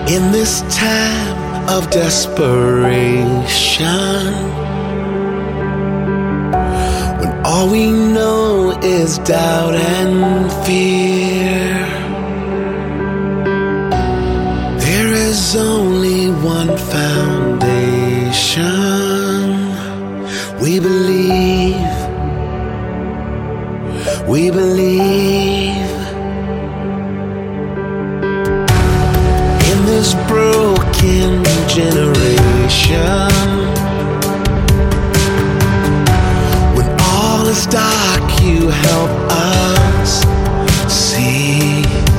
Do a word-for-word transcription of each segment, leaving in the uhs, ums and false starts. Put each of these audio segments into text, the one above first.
In this time of desperation, when all we know is doubt and fear, there is only one foundation. We believe, we believe. In this broken generation, when all is dark, you help us see.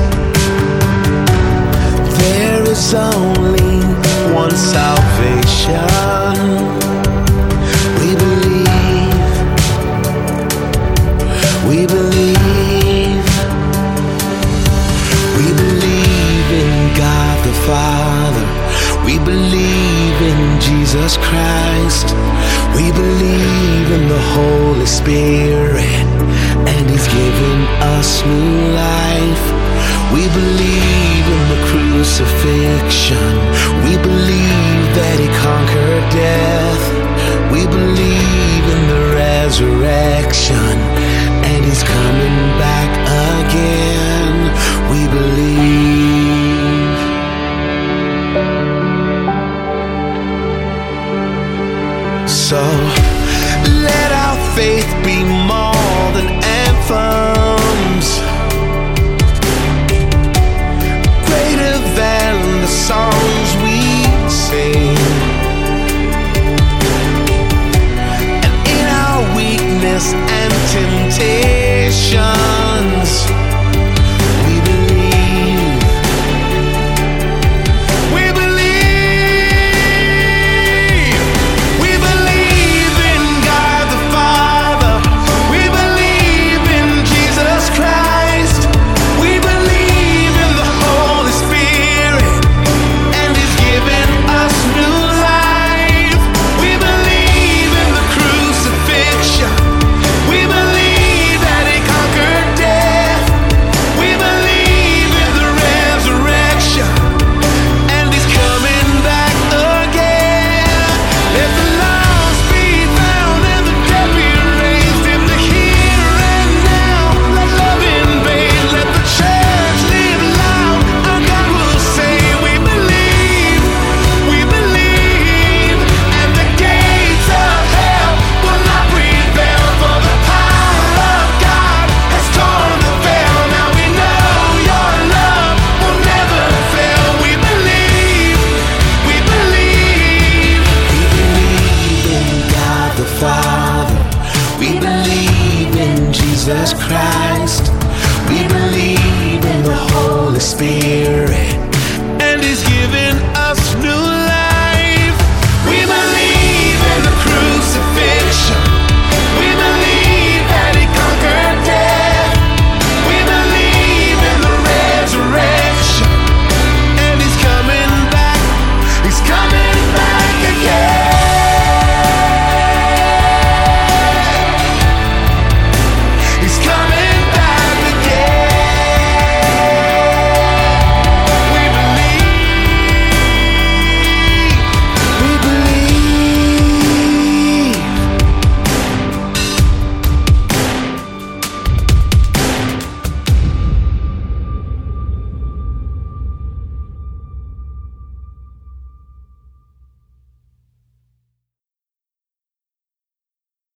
There is only one salvation. We believe, we believe, we believe in God the Father. We believe in Jesus Christ. We believe in the Holy Spirit, and He's given us new life. We believe in the crucifixion. We believe that He conquered